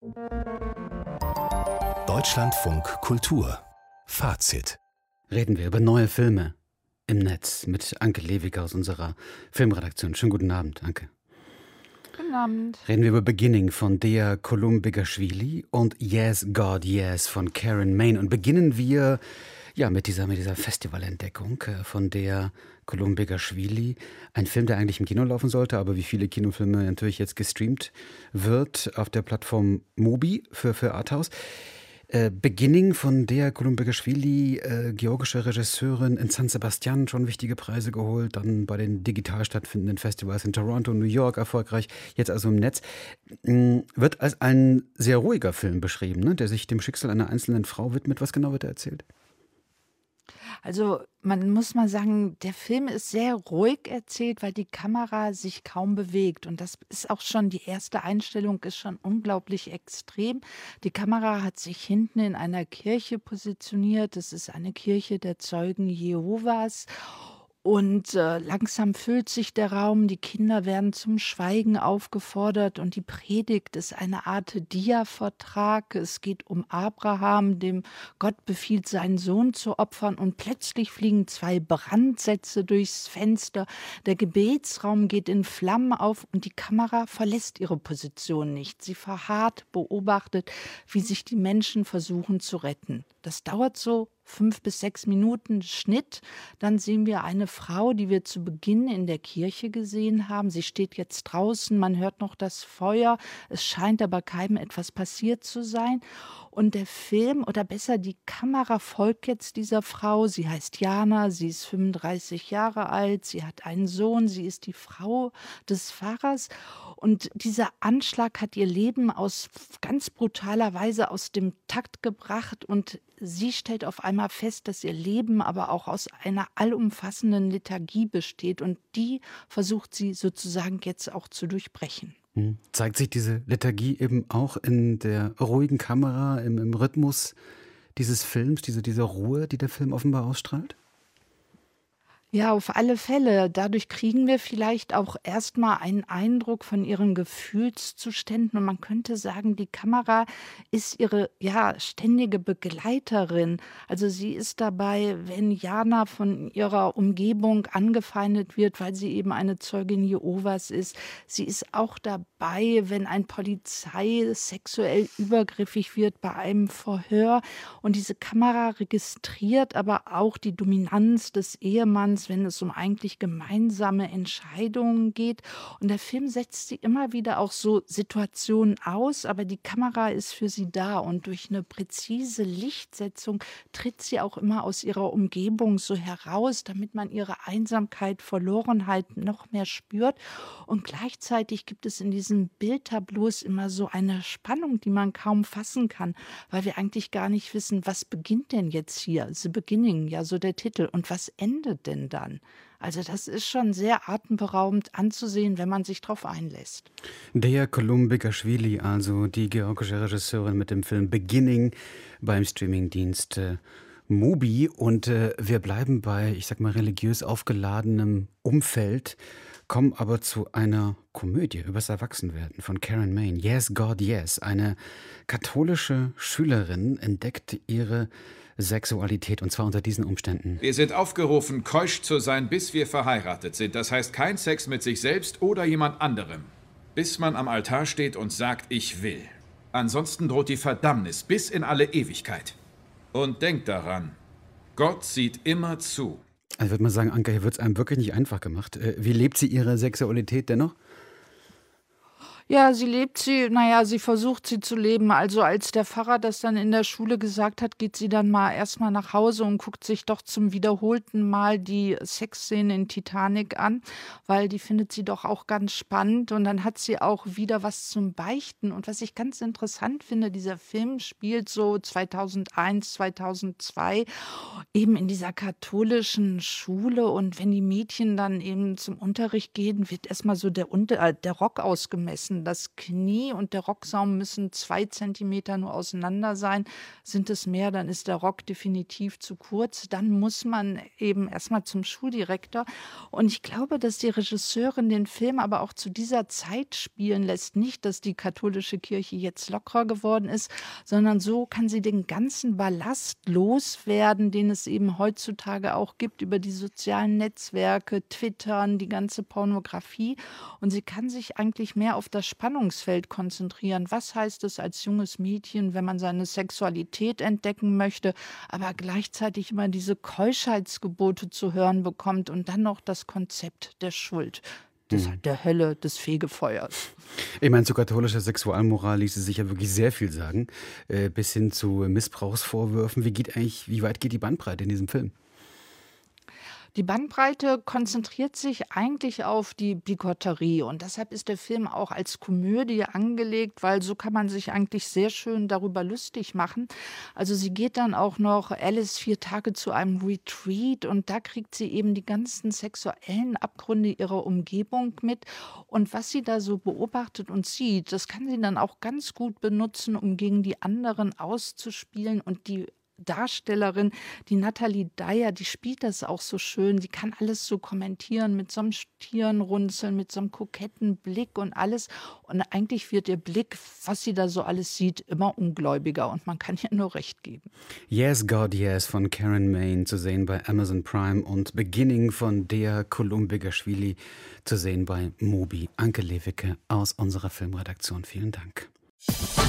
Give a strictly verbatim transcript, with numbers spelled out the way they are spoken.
Deutschlandfunk Kultur Fazit. Reden wir über neue Filme im Netz mit Anke Lewig aus unserer Filmredaktion. Schönen guten Abend, Anke. Guten Abend. Reden wir über Beginning von Dea Kolumbigashvili und Yes, God, Yes von Karen Main. Und beginnen wir ja, mit dieser, mit dieser Festivalentdeckung von Dea Kolumbigashvili. Ein Film, der eigentlich im Kino laufen sollte, aber wie viele Kinofilme natürlich jetzt gestreamt wird auf der Plattform Mubi für, für Arthouse. Äh, Beginning von Dea Kolumbigashvili, äh, georgische Regisseurin, in San Sebastian schon wichtige Preise geholt, dann bei den digital stattfindenden Festivals in Toronto, New York erfolgreich, jetzt also im Netz. Mh, wird als ein sehr ruhiger Film beschrieben, ne, der sich dem Schicksal einer einzelnen Frau widmet. Was genau wird da erzählt? Also man muss mal sagen, der Film ist sehr ruhig erzählt, weil die Kamera sich kaum bewegt. Und das ist auch schon, die erste Einstellung ist schon unglaublich extrem. Die Kamera hat sich hinten in einer Kirche positioniert. Das ist eine Kirche der Zeugen Jehovas. Und äh, langsam füllt sich der Raum, die Kinder werden zum Schweigen aufgefordert und die Predigt ist eine Art Dia-Vortrag. Es geht um Abraham, dem Gott befiehlt, seinen Sohn zu opfern und plötzlich fliegen zwei Brandsätze durchs Fenster. Der Gebetsraum geht in Flammen auf und die Kamera verlässt ihre Position nicht. Sie verharrt, beobachtet, wie sich die Menschen versuchen zu retten. Das dauert so fünf bis sechs Minuten Schnitt. Dann sehen wir eine Frau, die wir zu Beginn in der Kirche gesehen haben. Sie steht jetzt draußen, man hört noch das Feuer. Es scheint aber keinem etwas passiert zu sein. Und der Film, oder besser die Kamera folgt jetzt dieser Frau. Sie heißt Jana, sie ist fünfunddreißig Jahre alt, sie hat einen Sohn, sie ist die Frau des Pfarrers. Und dieser Anschlag hat ihr Leben aus ganz brutaler Weise aus dem Takt gebracht und sie stellt auf einmal fest, dass ihr Leben aber auch aus einer allumfassenden Lethargie besteht und die versucht sie sozusagen jetzt auch zu durchbrechen. Hm. Zeigt sich diese Lethargie eben auch in der ruhigen Kamera, im, im Rhythmus dieses Films, diese, diese Ruhe, die der Film offenbar ausstrahlt? Ja, auf alle Fälle. Dadurch kriegen wir vielleicht auch erstmal einen Eindruck von ihren Gefühlszuständen. Und man könnte sagen, die Kamera ist ihre ja, ständige Begleiterin. Also sie ist dabei, wenn Jana von ihrer Umgebung angefeindet wird, weil sie eben eine Zeugin Jehovas ist. Sie ist auch dabei, wenn ein Polizei sexuell übergriffig wird bei einem Verhör. Und diese Kamera registriert aber auch die Dominanz des Ehemanns, wenn es um eigentlich gemeinsame Entscheidungen geht. Und der Film setzt sie immer wieder auch so Situationen aus, aber die Kamera ist für sie da. Und durch eine präzise Lichtsetzung tritt sie auch immer aus ihrer Umgebung so heraus, damit man ihre Einsamkeit, Verlorenheit noch mehr spürt. Und gleichzeitig gibt es in diesen Bildtableaus immer so eine Spannung, die man kaum fassen kann, weil wir eigentlich gar nicht wissen, was beginnt denn jetzt hier? The Beginning, ja so der Titel. Und was endet denn dann? Also das ist schon sehr atemberaubend anzusehen, wenn man sich darauf einlässt. Dea Kolumbigashvili, also die georgische Regisseurin mit dem Film Beginning beim Streamingdienst äh, Mubi. Und äh, wir bleiben bei, ich sag mal, religiös aufgeladenem Umfeld, kommen aber zu einer Komödie übers Erwachsenwerden von Karen Main. Yes, God, Yes. Eine katholische Schülerin entdeckt ihre Sexualität, und zwar unter diesen Umständen. Wir sind aufgerufen, keusch zu sein, bis wir verheiratet sind. Das heißt, kein Sex mit sich selbst oder jemand anderem. Bis man am Altar steht und sagt, ich will. Ansonsten droht die Verdammnis bis in alle Ewigkeit. Und denkt daran, Gott sieht immer zu. Also würde man sagen, Anke, hier wird es einem wirklich nicht einfach gemacht. Wie lebt sie ihre Sexualität dennoch? Ja, sie lebt sie, naja, sie versucht sie zu leben. Also als der Pfarrer das dann in der Schule gesagt hat, geht sie dann mal erstmal nach Hause und guckt sich doch zum wiederholten Mal die Sexszene in Titanic an, weil die findet sie doch auch ganz spannend. Und dann hat sie auch wieder was zum Beichten. Und was ich ganz interessant finde, dieser Film spielt so zweitausendeins, zweitausendzwei eben in dieser katholischen Schule. Und wenn die Mädchen dann eben zum Unterricht gehen, wird erstmal so der, Unter äh, der Rock ausgemessen. dann das Knie und der Rocksaum müssen zwei Zentimeter nur auseinander sein. Sind es mehr, dann ist der Rock definitiv zu kurz. Dann muss man eben erstmal zum Schuldirektor. Und ich glaube, dass die Regisseurin den Film aber auch zu dieser Zeit spielen lässt. Nicht, dass die katholische Kirche jetzt lockerer geworden ist, sondern so kann sie den ganzen Ballast loswerden, den es eben heutzutage auch gibt über die sozialen Netzwerke, Twittern, die ganze Pornografie. Und sie kann sich eigentlich mehr auf das Spannungsfeld konzentrieren. Was heißt es als junges Mädchen, wenn man seine Sexualität entdecken möchte, aber gleichzeitig immer diese Keuschheitsgebote zu hören bekommt und dann noch das Konzept der Schuld. Des, der Hölle, des Fegefeuers. Ich meine, zu katholischer Sexualmoral ließe sich ja wirklich sehr viel sagen, äh, bis hin zu Missbrauchsvorwürfen. Wie geht eigentlich, wie weit geht die Bandbreite in diesem Film? Die Bandbreite konzentriert sich eigentlich auf die Bigotterie und deshalb ist der Film auch als Komödie angelegt, weil so kann man sich eigentlich sehr schön darüber lustig machen. Also sie geht dann auch noch Alice vier Tage zu einem Retreat und da kriegt sie eben die ganzen sexuellen Abgründe ihrer Umgebung mit und was sie da so beobachtet und sieht, das kann sie dann auch ganz gut benutzen, um gegen die anderen auszuspielen und die Darstellerin, die Natalie Dyer, die spielt das auch so schön. Die kann alles so kommentieren mit so einem Stirnrunzeln, mit so einem koketten Blick und alles. Und eigentlich wird ihr Blick, was sie da so alles sieht, immer ungläubiger. Und man kann ihr nur recht geben. Yes, God, Yes von Karen Main zu sehen bei Amazon Prime und Beginning von Dea Kulumbigaschwili zu sehen bei Mubi. Anke Lewicke aus unserer Filmredaktion. Vielen Dank.